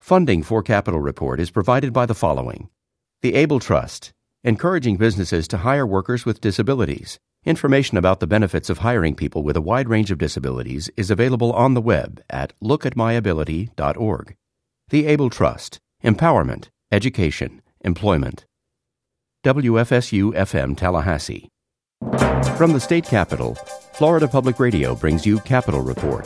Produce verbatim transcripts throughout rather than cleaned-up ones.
Funding for Capital Report is provided by the following. The Able Trust, encouraging businesses to hire workers with disabilities. Information about the benefits of hiring people with a wide range of disabilities is available on the web at look at my ability dot org. The Able Trust, empowerment, education, employment. W F S U F M Tallahassee. From the state capitol, Florida Public Radio brings you Capital Report.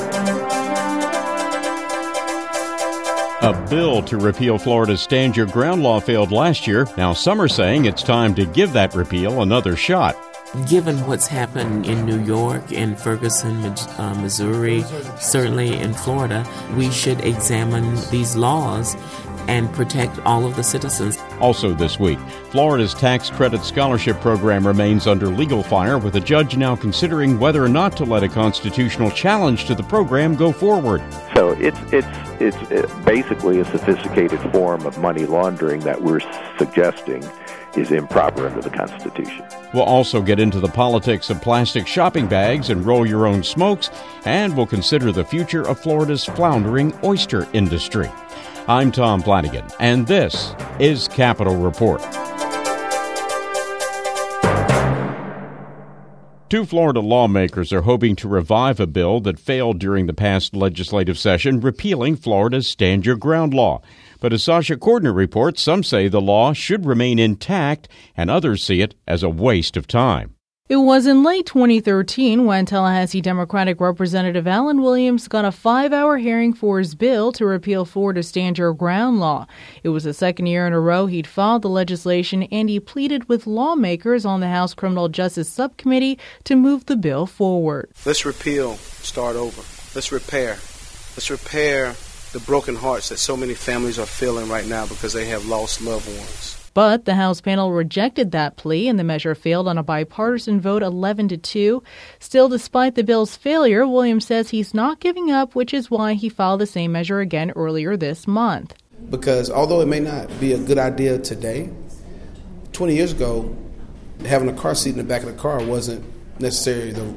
A bill to repeal Florida's Stand Your Ground law failed last year. Now some are saying it's time to give that repeal another shot. Given what's happened in New York, in Ferguson, uh, Missouri, certainly in Florida, we should examine these laws and protect all of the citizens. Also this week, Florida's tax credit scholarship program remains under legal fire, with a judge now considering whether or not to let a constitutional challenge to the program go forward. So it's it's it's basically a sophisticated form of money laundering that we're suggesting is improper under the Constitution. We'll also get into the politics of plastic shopping bags and roll your own smokes, and we'll consider the future of Florida's floundering oyster industry. I'm Tom Flanagan, and this is Capital Report. Two Florida lawmakers are hoping to revive a bill that failed during the past legislative session, repealing Florida's Stand Your Ground law. But as Sasha Cordner reports, some say the law should remain intact, and others see it as a waste of time. It was in late twenty thirteen when Tallahassee Democratic Representative Alan Williams got a five-hour hearing for his bill to repeal Florida's Stand Your Ground law. It was the second year in a row he'd filed the legislation, and he pleaded with lawmakers on the House Criminal Justice Subcommittee to move the bill forward. Let's repeal, start over. Let's repair. Let's repair the broken hearts that so many families are feeling right now because they have lost loved ones. But the House panel rejected that plea, and the measure failed on a bipartisan vote eleven to two. Still, despite the bill's failure, Williams says he's not giving up, which is why he filed the same measure again earlier this month. Because although it may not be a good idea today, twenty years ago, having a car seat in the back of the car wasn't necessarily the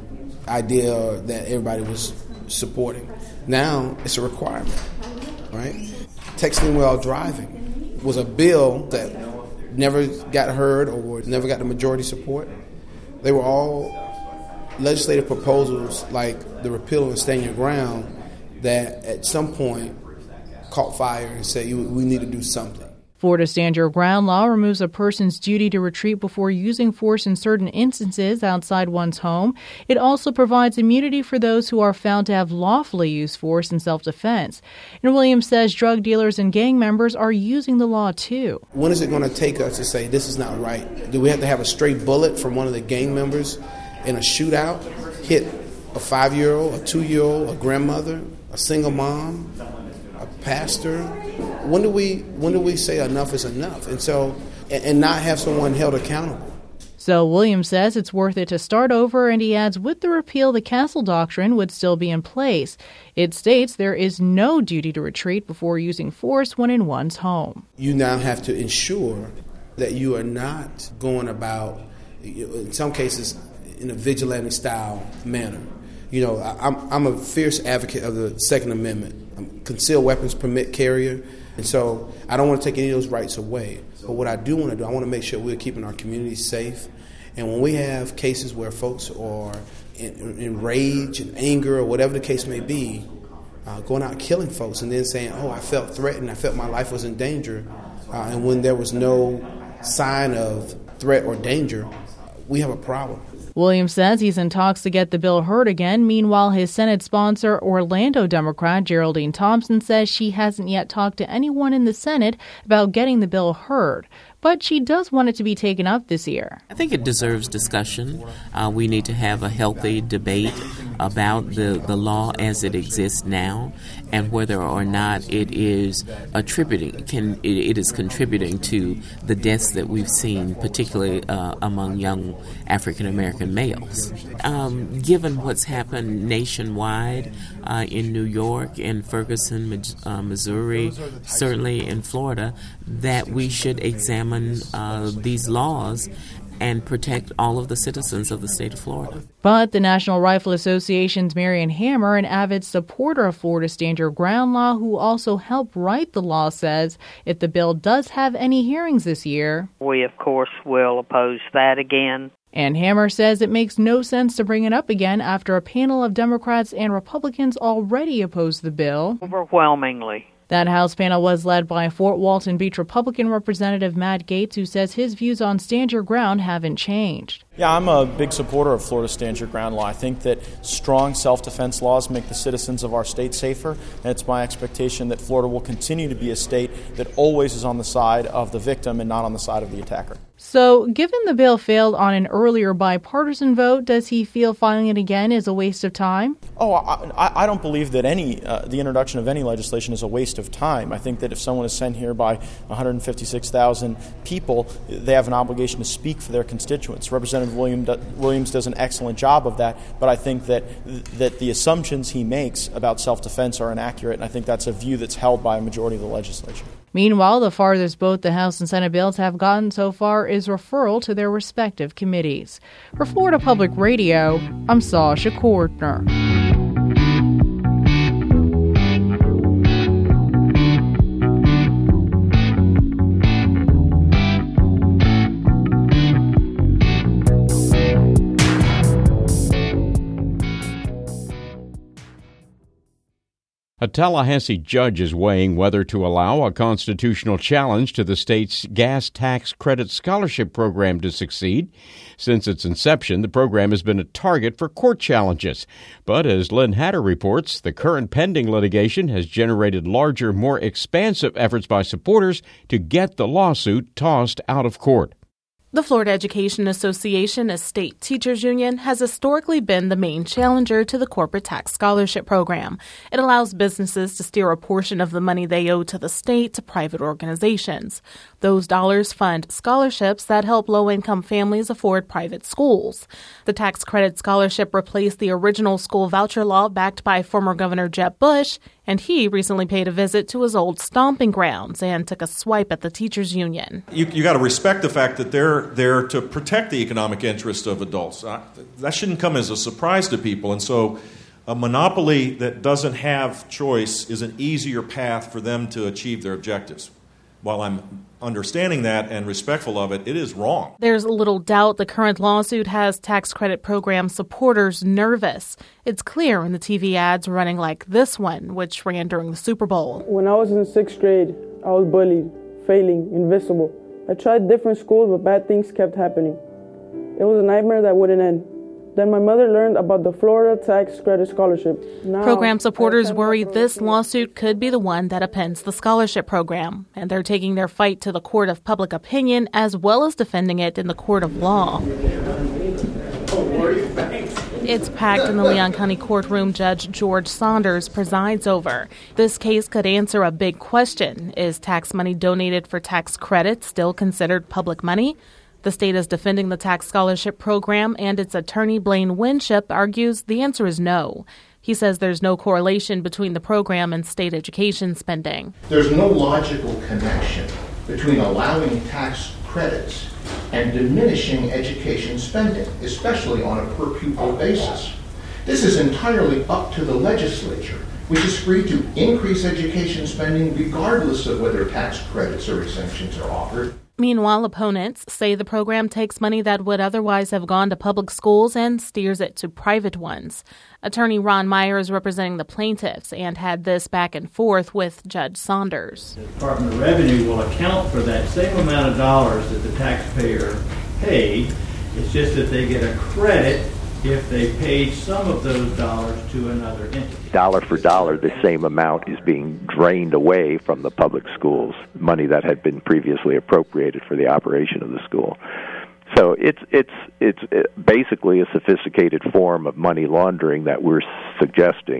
idea that everybody was supporting. Now it's a requirement, right? Texting while driving was a bill that never got heard or never got the majority support. They were all legislative proposals like the repeal of Stand Your Ground that at some point caught fire and said, we need to do something. Florida's Stand Your Ground law removes a person's duty to retreat before using force in certain instances outside one's home. It also provides immunity for those who are found to have lawfully used force in self-defense. And Williams says drug dealers and gang members are using the law too. When is it going to take us to say this is not right? Do we have to have a stray bullet from one of the gang members in a shootout hit a five-year-old, a two-year-old, a grandmother, a single mom, a pastor? When do we when do we say enough is enough? And so, and, and not have someone held accountable. So Williams says it's worth it to start over, and he adds with the repeal, the Castle Doctrine would still be in place. It states there is no duty to retreat before using force when in one's home. You now have to ensure that you are not going about, in some cases, in a vigilante style manner. You know, I'm, I'm a fierce advocate of the Second Amendment. I'm a concealed weapons permit carrier. And so I don't want to take any of those rights away. But what I do want to do, I want to make sure we're keeping our communities safe. And when we have cases where folks are in, in rage and anger or whatever the case may be, uh, going out and killing folks and then saying, oh, I felt threatened, I felt my life was in danger, uh, and when there was no sign of threat or danger, we have a problem. Williams says he's in talks to get the bill heard again. Meanwhile, his Senate sponsor, Orlando Democrat Geraldine Thompson, says she hasn't yet talked to anyone in the Senate about getting the bill heard. But she does want it to be taken up this year. I think it deserves discussion. Uh, we need to have a healthy debate about the, the law as it exists now and whether or not it is attributing, can it, it is contributing to the deaths that we've seen, particularly uh, among young African American males. Um, given what's happened nationwide uh, in New York, in Ferguson, uh, Missouri, certainly in Florida, that we should examine Uh, these laws and protect all of the citizens of the state of Florida. But the National Rifle Association's Marion Hammer, an avid supporter of Florida Stand Your Ground law, who also helped write the law, says if the bill does have any hearings this year, we, of course, will oppose that again. And Hammer says it makes no sense to bring it up again after a panel of Democrats and Republicans already opposed the bill. Overwhelmingly. That House panel was led by Fort Walton Beach Republican Representative Matt Gaetz, who says his views on Stand Your Ground haven't changed. Yeah, I'm a big supporter of Florida Stand Your Ground law. I think that strong self-defense laws make the citizens of our state safer, and it's my expectation that Florida will continue to be a state that always is on the side of the victim and not on the side of the attacker. So, given the bill failed on an earlier bipartisan vote, does he feel filing it again is a waste of time? Oh, I, I don't believe that any uh, the introduction of any legislation is a waste of time. I think that if someone is sent here by one hundred fifty-six thousand people, they have an obligation to speak for their constituents. Representative William do, Williams does an excellent job of that, but I think that that the assumptions he makes about self-defense are inaccurate, and I think that's a view that's held by a majority of the legislature. Meanwhile, the farthest both the House and Senate bills have gotten so far is referral to their respective committees. For Florida Public Radio, I'm Sasha Cordner. A Tallahassee judge is weighing whether to allow a constitutional challenge to the state's gas tax credit scholarship program to succeed. Since its inception, the program has been a target for court challenges. But as Lynn Hatter reports, the current pending litigation has generated larger, more expansive efforts by supporters to get the lawsuit tossed out of court. The Florida Education Association, a state teachers union, has historically been the main challenger to the corporate tax scholarship program. It allows businesses to steer a portion of the money they owe to the state to private organizations. Those dollars fund scholarships that help low-income families afford private schools. The tax credit scholarship replaced the original school voucher law backed by former Governor Jeb Bush, and he recently paid a visit to his old stomping grounds and took a swipe at the teachers union. You, you got to respect the fact that they're there to protect the economic interests of adults. Uh, that shouldn't come as a surprise to people. And so a monopoly that doesn't have choice is an easier path for them to achieve their objectives. While I'm understanding that and respectful of it, it is wrong. There's little doubt the current lawsuit has tax credit program supporters nervous. It's clear in the T V ads running like this one, which ran during the Super Bowl. When I was in sixth grade, I was bullied, failing, invisible. I tried different schools, but bad things kept happening. It was a nightmare that wouldn't end. Then my mother learned about the Florida Tax Credit Scholarship. Now, program supporters worry this lawsuit could be the one that upends the scholarship program, and they're taking their fight to the court of public opinion as well as defending it in the court of law. It's packed in the Leon County courtroom. Judge George Saunders presides over. This case could answer a big question. Is tax money donated for tax credit still considered public money? The state is defending the tax scholarship program, and its attorney Blaine Winship argues the answer is no. He says there's no correlation between the program and state education spending. There's no logical connection between allowing tax credits and diminishing education spending, especially on a per-pupil basis. This is entirely up to the legislature, which is free to increase education spending regardless of whether tax credits or exemptions are offered. Meanwhile, opponents say the program takes money that would otherwise have gone to public schools and steers it to private ones. Attorney Ron Meyer is representing the plaintiffs and had this back and forth with Judge Saunders. The Department of Revenue will account for that same amount of dollars that the taxpayer paid. It's just that they get a credit if they paid some of those dollars to another entity. Dollar for dollar, the same amount is being drained away from the public schools, money that had been previously appropriated for the operation of the school. So it's it's it's basically a sophisticated form of money laundering that we're suggesting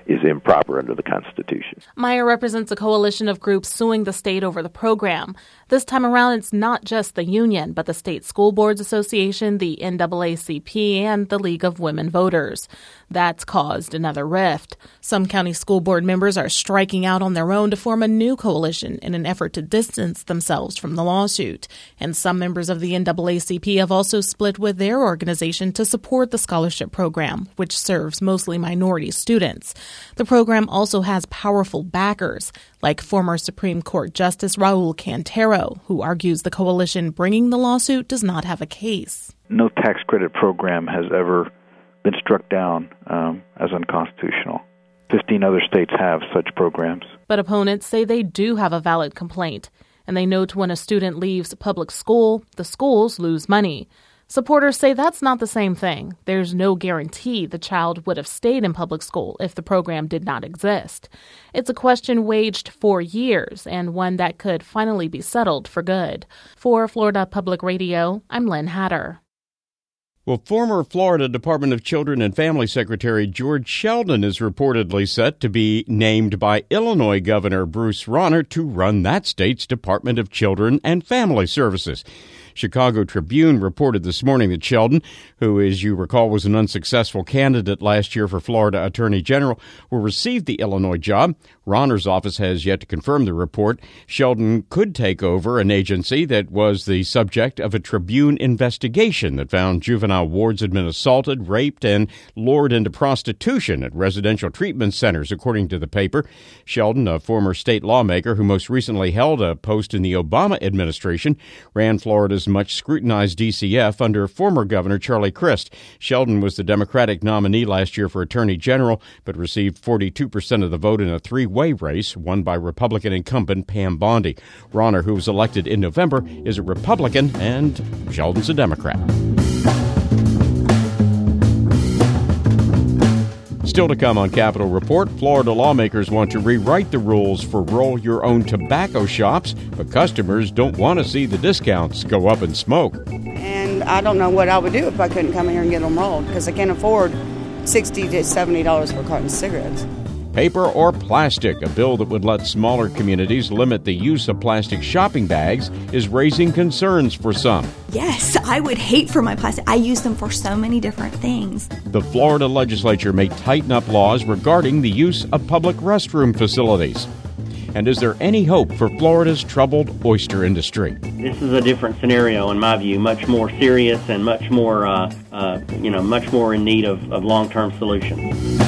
is improper under the Constitution. Meyer represents a coalition of groups suing the state over the program. This time around, it's not just the union, but the State School Boards Association, the N double A C P, and the League of Women Voters. That's caused another rift. Some county school board members are striking out on their own to form a new coalition in an effort to distance themselves from the lawsuit. And some members of the N double A C P have also split with their organization to support the scholarship program, which serves mostly minority students. The program also has powerful backers, like former Supreme Court Justice Raul Cantero, who argues the coalition bringing the lawsuit does not have a case. No tax credit program has ever been struck down um, as unconstitutional. Fifteen other states have such programs. But opponents say they do have a valid complaint, and they note when a student leaves public school, the schools lose money. Supporters say that's not the same thing. There's no guarantee the child would have stayed in public school if the program did not exist. It's a question waged for years and one that could finally be settled for good. For Florida Public Radio, I'm Lynn Hatter. Well, former Florida Department of Children and Family Secretary George Sheldon is reportedly set to be named by Illinois Governor Bruce Rauner to run that state's Department of Children and Family Services. Chicago Tribune reported this morning that Sheldon, who, as you recall, was an unsuccessful candidate last year for Florida Attorney General, will receive the Illinois job. Rauner's office has yet to confirm the report. Sheldon could take over an agency that was the subject of a Tribune investigation that found juvenile wards had been assaulted, raped, and lured into prostitution at residential treatment centers, according to the paper. Sheldon, a former state lawmaker who most recently held a post in the Obama administration, ran Florida's much scrutinized D C F under former Governor Charlie Crist. Sheldon was the Democratic nominee last year for Attorney General, but received forty-two percent of the vote in a three-way race won by Republican incumbent Pam Bondi. Rauner, who was elected in November, is a Republican, and Sheldon's a Democrat. Still to come on Capitol Report, Florida lawmakers want to rewrite the rules for roll-your-own tobacco shops, but customers don't want to see the discounts go up in smoke. And I don't know what I would do if I couldn't come here and get them rolled, because I can't afford sixty to seventy dollars for a carton of cigarettes. Paper or plastic, a bill that would let smaller communities limit the use of plastic shopping bags, is raising concerns for some. Yes, I would hate for my plastic. I use them for so many different things. The Florida legislature may tighten up laws regarding the use of public restroom facilities. And is there any hope for Florida's troubled oyster industry? This is a different scenario, in my view, much more serious and much more, uh, uh, you know, much more in need of, of long-term solutions.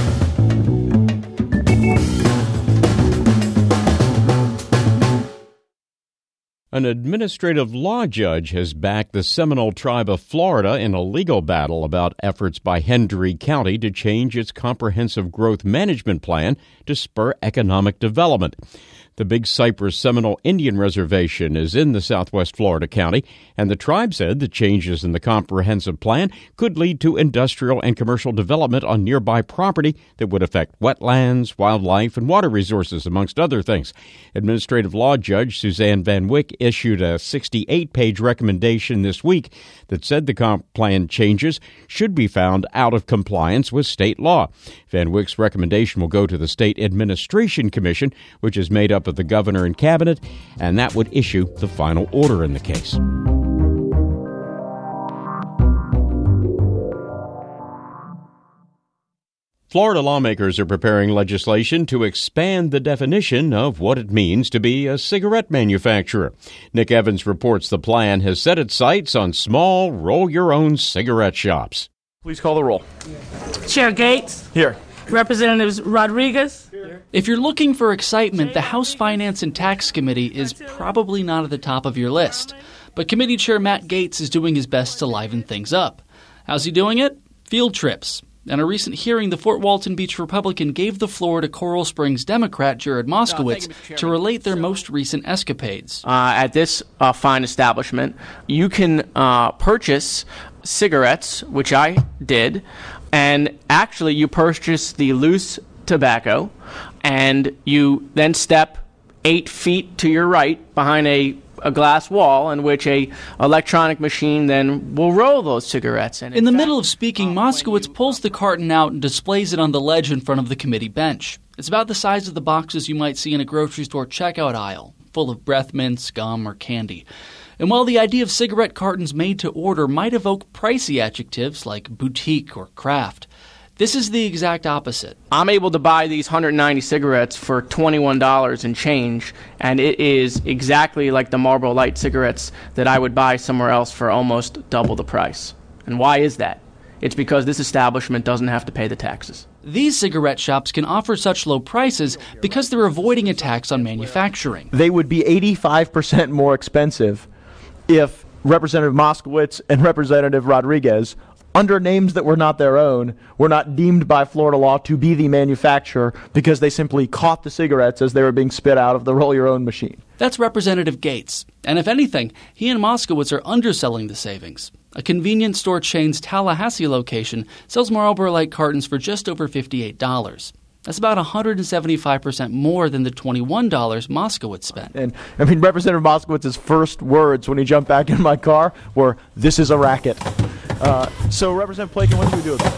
An administrative law judge has backed the Seminole Tribe of Florida in a legal battle about efforts by Hendry County to change its comprehensive growth management plan to spur economic development. The Big Cypress Seminole Indian Reservation is in the southwest Florida county, and the tribe said the changes in the comprehensive plan could lead to industrial and commercial development on nearby property that would affect wetlands, wildlife, and water resources, amongst other things. Administrative Law Judge Suzanne Van Wyck issued a sixty-eight page recommendation this week that said the comp plan changes should be found out of compliance with state law. Van Wyck's recommendation will go to the State Administration Commission, which is made up of the governor and cabinet, and that would issue the final order in the case. Florida lawmakers are preparing legislation to expand the definition of what it means to be a cigarette manufacturer. Nick Evans reports the plan has set its sights on small, roll-your-own cigarette shops. Please call the roll. Chair Gates. Here. Representatives Rodriguez. If you're looking for excitement, the House Finance and Tax Committee is probably not at the top of your list. But Committee Chair Matt Gaetz is doing his best to liven things up. How's he doing it? Field trips. At a recent hearing, the Fort Walton Beach Republican gave the floor to Coral Springs Democrat Jared Moskowitz oh, to relate their most recent escapades. Uh, at this uh, fine establishment, you can uh, purchase cigarettes, which I did, and actually you purchase the loose tobacco, and you then step eight feet to your right behind a a glass wall in which a electronic machine then will roll those cigarettes in. In, in the fact, middle of speaking, uh, Moskowitz you... pulls the carton out and displays it on the ledge in front of the committee bench. It's about the size of the boxes you might see in a grocery store checkout aisle, full of breath mints, gum, or candy. And while the idea of cigarette cartons made to order might evoke pricey adjectives like boutique or craft, this is the exact opposite. I'm able to buy these one hundred ninety cigarettes for twenty-one dollars and change, and it is exactly like the Marlboro Light cigarettes that I would buy somewhere else for almost double the price. And why is that? It's because this establishment doesn't have to pay the taxes. These cigarette shops can offer such low prices because they're avoiding a tax on manufacturing. They would be eighty-five percent more expensive if Representative Moskowitz and Representative Rodriguez, under names that were not their own, were not deemed by Florida law to be the manufacturer because they simply caught the cigarettes as they were being spit out of the roll-your-own machine. That's Representative Gates. And if anything, he and Moskowitz are underselling the savings. A convenience store chain's Tallahassee location sells Marlboro Light cartons for just over fifty-eight dollars. That's about one hundred seventy-five percent more than the twenty-one dollars Moskowitz spent. And, I mean, Representative Moskowitz's first words when he jumped back in my car were, "This is a racket." Uh, so, Representative Plakin, what do we do about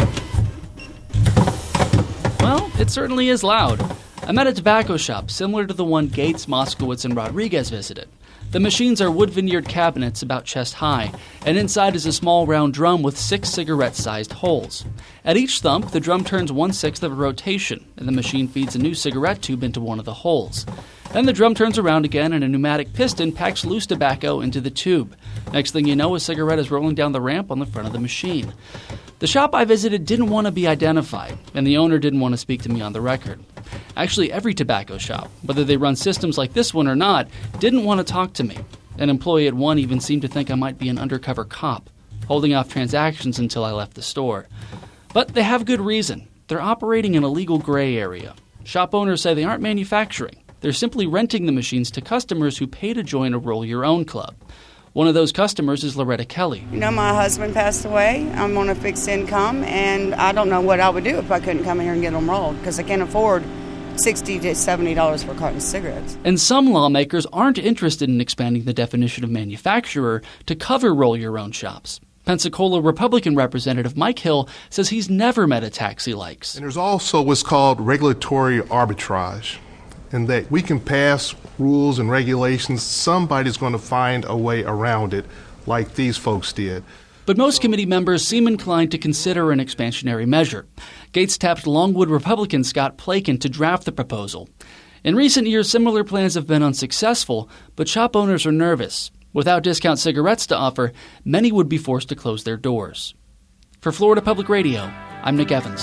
it? Well, it certainly is loud. I'm at a tobacco shop similar to the one Gates, Moskowitz, and Rodriguez visited. The machines are wood veneered cabinets about chest high, and inside is a small round drum with six cigarette-sized holes. At each thump, the drum turns one-sixth of a rotation, and the machine feeds a new cigarette tube into one of the holes. Then the drum turns around again, and a pneumatic piston packs loose tobacco into the tube. Next thing you know, a cigarette is rolling down the ramp on the front of the machine. The shop I visited didn't want to be identified, and the owner didn't want to speak to me on the record. Actually, every tobacco shop, whether they run systems like this one or not, didn't want to talk to me. An employee at one even seemed to think I might be an undercover cop, holding off transactions until I left the store. But they have good reason. They're operating in a legal gray area. Shop owners say they aren't manufacturing. They're simply renting the machines to customers who pay to join a Roll Your Own club. One of those customers is Loretta Kelly. You know, my husband passed away. I'm on a fixed income, and I don't know what I would do if I couldn't come here and get them rolled, because I can't afford sixty to seventy dollars for a carton of cigarettes. And some lawmakers aren't interested in expanding the definition of manufacturer to cover Roll Your Own shops. Pensacola Republican Representative Mike Hill says he's never met a tax he likes. And there's also what's called regulatory arbitrage, in that we can pass rules and regulations. Somebody's going to find a way around it, like these folks did. But most committee members seem inclined to consider an expansionary measure. Gates tapped Longwood Republican Scott Plakin to draft the proposal. In recent years, similar plans have been unsuccessful, but shop owners are nervous. Without discount cigarettes to offer, many would be forced to close their doors. For Florida Public Radio, I'm Nick Evans.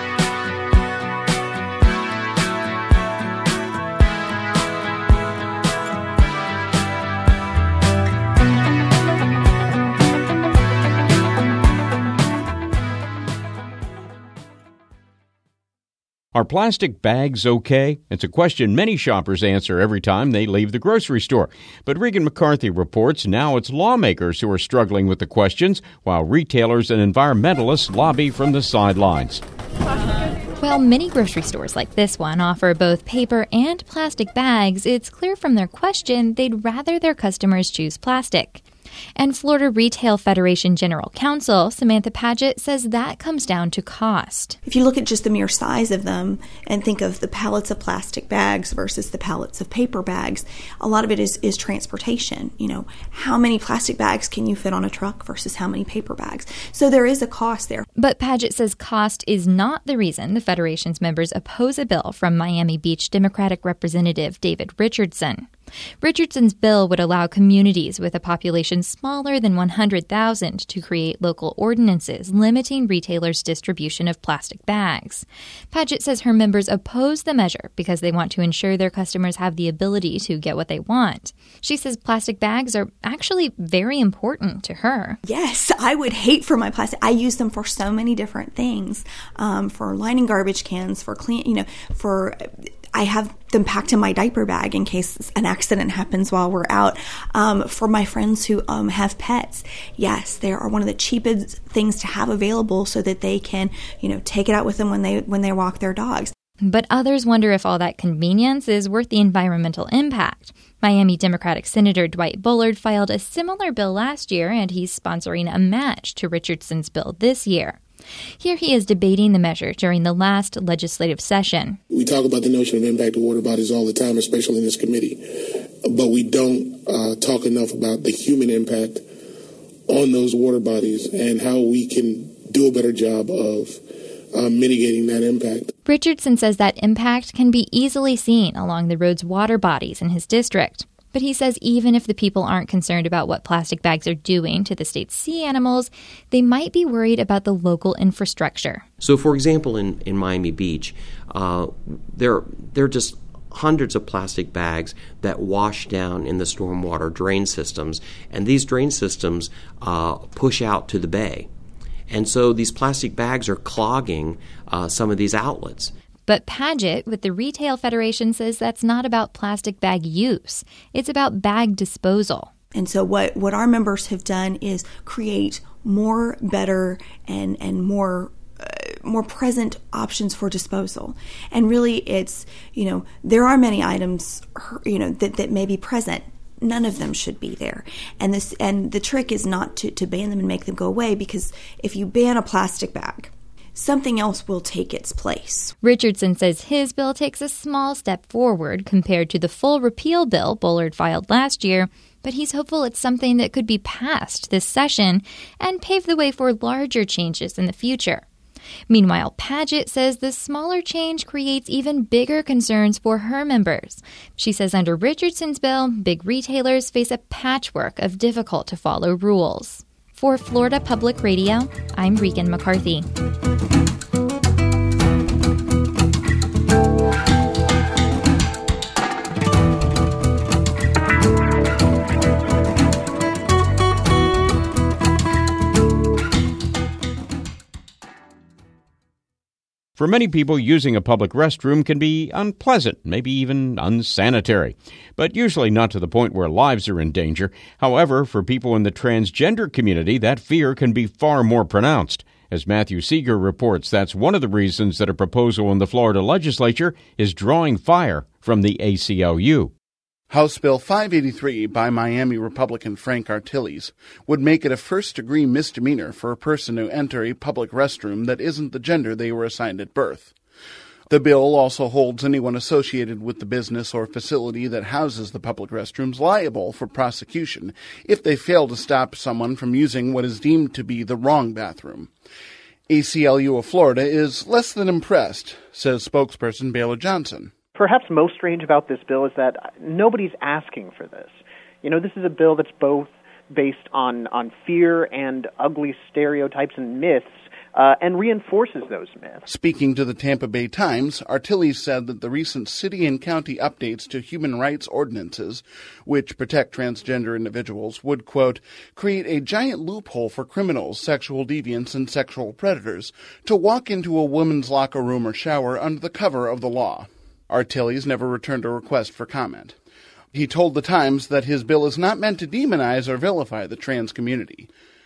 Are plastic bags okay? It's a question many shoppers answer every time they leave the grocery store. But Regan McCarthy reports now it's lawmakers who are struggling with the questions, while retailers and environmentalists lobby from the sidelines. While many grocery stores like this one offer both paper and plastic bags, it's clear from their question they'd rather their customers choose plastic. And Florida Retail Federation General Counsel Samantha Padgett says that comes down to cost. If you look at just the mere size of them and think of the pallets of plastic bags versus the pallets of paper bags, a lot of it is, is transportation. You know, how many plastic bags can you fit on a truck versus how many paper bags? So there is a cost there. But Padgett says cost is not the reason the Federation's members oppose a bill from Miami Beach Democratic Representative David Richardson. Richardson's bill would allow communities with a population smaller than one hundred thousand to create local ordinances limiting retailers' distribution of plastic bags. Padgett says her members oppose the measure because they want to ensure their customers have the ability to get what they want. She says plastic bags are actually very important to her. Yes, I would hate for my plastic. I use them for so many different things, um, for lining garbage cans, for clean, you know, for... I have them packed in my diaper bag in case an accident happens while we're out. Um, for my friends who um, have pets, yes, they are one of the cheapest things to have available so that they can, you know, take it out with them when they when they walk their dogs. But others wonder if all that convenience is worth the environmental impact. Miami Democratic Senator Dwight Bullard filed a similar bill last year, and he's sponsoring a match to Richardson's bill this year. Here he is debating the measure during the last legislative session. We talk about the notion of impact of water bodies all the time, especially in this committee, but we don't uh, talk enough about the human impact on those water bodies and how we can do a better job of uh, mitigating that impact. Richardson says that impact can be easily seen along the road's water bodies in his district. But he says even if the people aren't concerned about what plastic bags are doing to the state's sea animals, they might be worried about the local infrastructure. So, for example, in, in Miami Beach, uh, there, there are just hundreds of plastic bags that wash down in the stormwater drain systems, and these drain systems uh, push out to the bay. And so these plastic bags are clogging uh, some of these outlets. But Paget with the Retail Federation says that's not about plastic bag use. It's about bag disposal. And so what, what our members have done is create more, better, and, and more uh, more present options for disposal. And really it's, you know, there are many items, you know, that, that may be present. None of them should be there. And this and the trick is not to, to ban them and make them go away, because if you ban a plastic bag, something else will take its place. Richardson says his bill takes a small step forward compared to the full repeal bill Bullard filed last year, but he's hopeful it's something that could be passed this session and pave the way for larger changes in the future. Meanwhile, Paget says the smaller change creates even bigger concerns for her members. She says under Richardson's bill, big retailers face a patchwork of difficult-to-follow rules. For Florida Public Radio, I'm Regan McCarthy. For many people, using a public restroom can be unpleasant, maybe even unsanitary, but usually not to the point where lives are in danger. However, for people in the transgender community, that fear can be far more pronounced. As Matthew Seeger reports, that's one of the reasons that a proposal in the Florida legislature is drawing fire from the A C L U. House Bill five eighty-three by Miami Republican Frank Artiles would make it a first-degree misdemeanor for a person to enter a public restroom that isn't the gender they were assigned at birth. The bill also holds anyone associated with the business or facility that houses the public restrooms liable for prosecution if they fail to stop someone from using what is deemed to be the wrong bathroom. A C L U of Florida is less than impressed, says spokesperson Baylor Johnson. Perhaps most strange about this bill is that nobody's asking for this. You know, this is a bill that's both based on, on fear and ugly stereotypes and myths, uh, and reinforces those myths. Speaking to the Tampa Bay Times, Artiles said that the recent city and county updates to human rights ordinances, which protect transgender individuals, would, quote, create a giant loophole for criminals, sexual deviants, and sexual predators to walk into a woman's locker room or shower under the cover of the law. Artiles never returned a request for comment. He told the Times that his bill is not meant to demonize or vilify the trans community.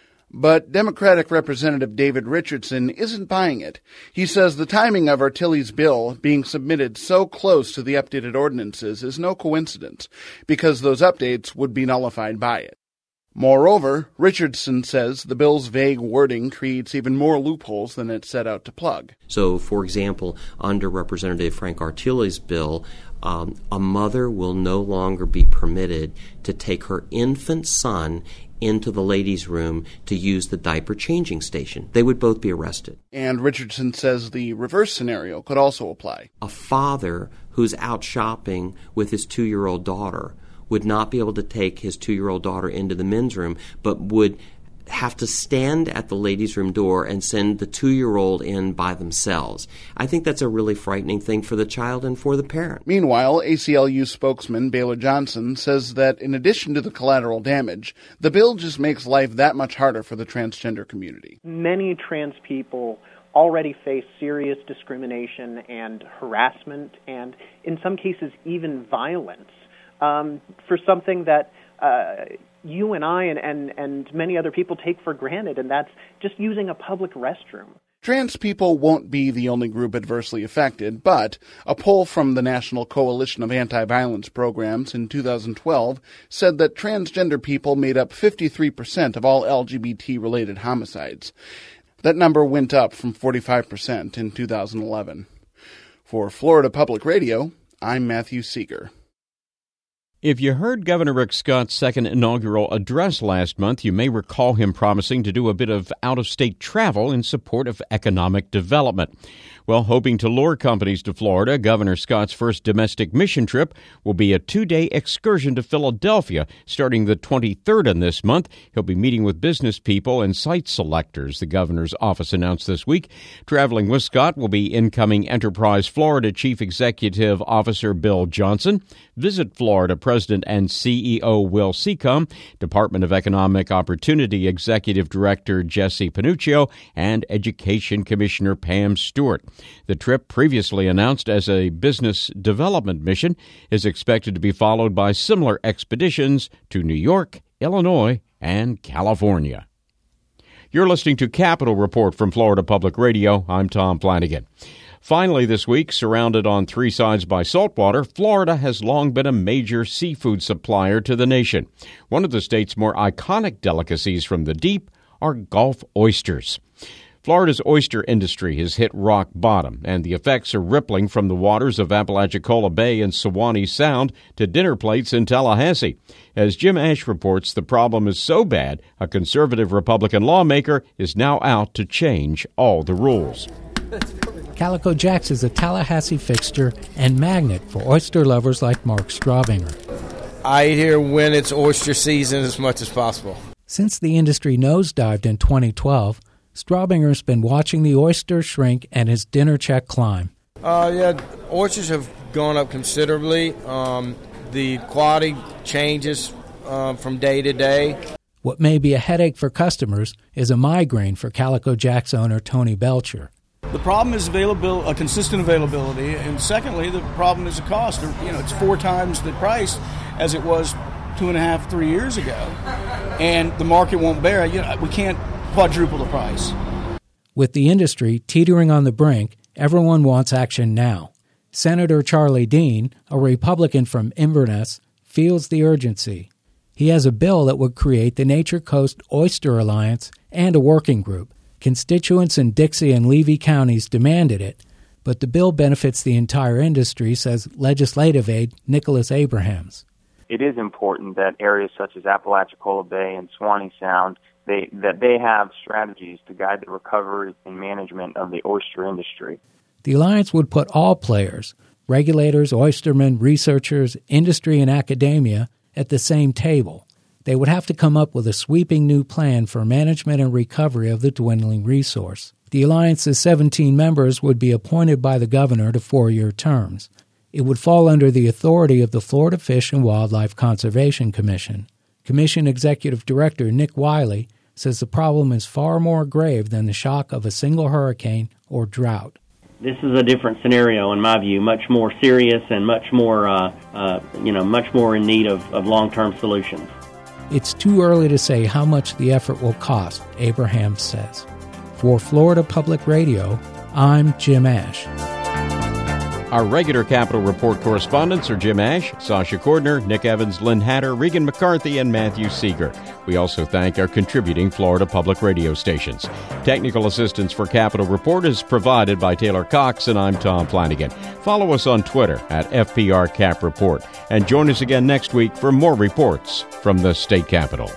But Democratic Representative David Richardson isn't buying it. He says the timing of Artiles' bill being submitted so close to the updated ordinances is no coincidence, because those updates would be nullified by it. Moreover, Richardson says the bill's vague wording creates even more loopholes than it set out to plug. So, for example, under Representative Frank Artiles' bill, um, a mother will no longer be permitted to take her infant son into the ladies' room to use the diaper changing station. They would both be arrested. And Richardson says the reverse scenario could also apply. A father who's out shopping with his two-year-old daughter would not be able to take his two-year-old daughter into the men's room, but would have to stand at the ladies' room door and send the two-year-old in by themselves. I think that's a really frightening thing for the child and for the parent. Meanwhile, A C L U spokesman Baylor Johnson says that in addition to the collateral damage, the bill just makes life that much harder for the transgender community. Many trans people already face serious discrimination and harassment and, in some cases, even violence. Um, for something that uh, you and I and, and, and many other people take for granted, and that's just using a public restroom. Trans people won't be the only group adversely affected, but a poll from the National Coalition of Anti-Violence Programs in two thousand twelve said that transgender people made up fifty-three percent of all L G B T-related homicides. That number went up from forty-five percent in two thousand eleven. For Florida Public Radio, I'm Matthew Seeger. If you heard Governor Rick Scott's second inaugural address last month, you may recall him promising to do a bit of out-of-state travel in support of economic development. Well, hoping to lure companies to Florida, Governor Scott's first domestic mission trip will be a two-day excursion to Philadelphia starting the twenty-third of this month. He'll be meeting with business people and site selectors, the governor's office announced this week. Traveling with Scott will be incoming Enterprise Florida Chief Executive Officer Bill Johnson, Visit Florida President and C E O Will Seacom, Department of Economic Opportunity Executive Director Jesse Panuccio, and Education Commissioner Pam Stewart. The trip, previously announced as a business development mission, is expected to be followed by similar expeditions to New York, Illinois, and California. You're listening to Capitol Report from Florida Public Radio. I'm Tom Flanagan. Finally this week, surrounded on three sides by saltwater, Florida has long been a major seafood supplier to the nation. One of the state's more iconic delicacies from the deep are Gulf oysters. Florida's oyster industry has hit rock bottom, and the effects are rippling from the waters of Apalachicola Bay and Sewanee Sound to dinner plates in Tallahassee. As Jim Ash reports, the problem is so bad, a conservative Republican lawmaker is now out to change all the rules. Calico Jack's is a Tallahassee fixture and magnet for oyster lovers like Mark Straubinger. I eat here when it's oyster season as much as possible. Since the industry nosedived in twenty twelve, Straubinger's been watching the oyster shrink and his dinner check climb. Uh, yeah, oysters have gone up considerably. Um, the quality changes uh, from day to day. What may be a headache for customers is a migraine for Calico Jack's owner Tony Belcher. The problem is availability, a consistent availability, and secondly, the problem is the cost. You know, it's four times the price as it was two and a half, three years ago, and the market won't bear it. You know, we can't quadruple the price. With the industry teetering on the brink, everyone wants action now. Senator Charlie Dean, a Republican from Inverness, feels the urgency. He has a bill that would create the Nature Coast Oyster Alliance and a working group. Constituents in Dixie and Levy counties demanded it, but the bill benefits the entire industry, says legislative aide Nicholas Abrahams. It is important that areas such as Apalachicola Bay and Sewanee Sound, they, that they have strategies to guide the recovery and management of the oyster industry. The alliance would put all players, regulators, oystermen, researchers, industry, and academia, at the same table. They would have to come up with a sweeping new plan for management and recovery of the dwindling resource. The alliance's seventeen members would be appointed by the governor to four-year terms. It would fall under the authority of the Florida Fish and Wildlife Conservation Commission. Commission Executive Director Nick Wiley says the problem is far more grave than the shock of a single hurricane or drought. This is a different scenario, in my view, much more serious and much more, uh, uh, you know, much more in need of, of long-term solutions. It's too early to say how much the effort will cost, Abraham says. For Florida Public Radio, I'm Jim Ash. Our regular Capitol Report correspondents are Jim Ash, Sasha Cordner, Nick Evans, Lynn Hatter, Regan McCarthy, and Matthew Seeger. We also thank our contributing Florida Public Radio stations. Technical assistance for Capitol Report is provided by Taylor Cox, and I'm Tom Flanagan. Follow us on Twitter at F P R Cap Report, and join us again next week for more reports from the state capitol.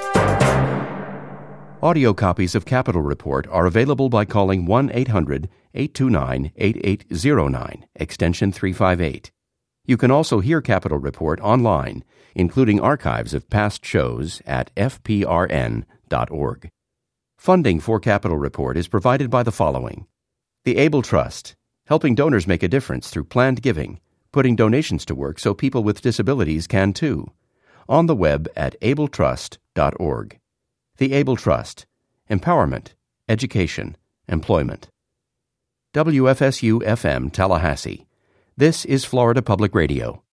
Audio copies of Capitol Report are available by calling one eight hundred eight two nine eight eight zero nine, extension three five eight. You can also hear Capitol Report online, including archives of past shows at f p r n dot org. Funding for Capitol Report is provided by the following: the Able Trust, helping donors make a difference through planned giving, putting donations to work so people with disabilities can too. On the web at able trust dot org. The Able Trust, empowerment, education, employment. W F S U F M Tallahassee. This is Florida Public Radio.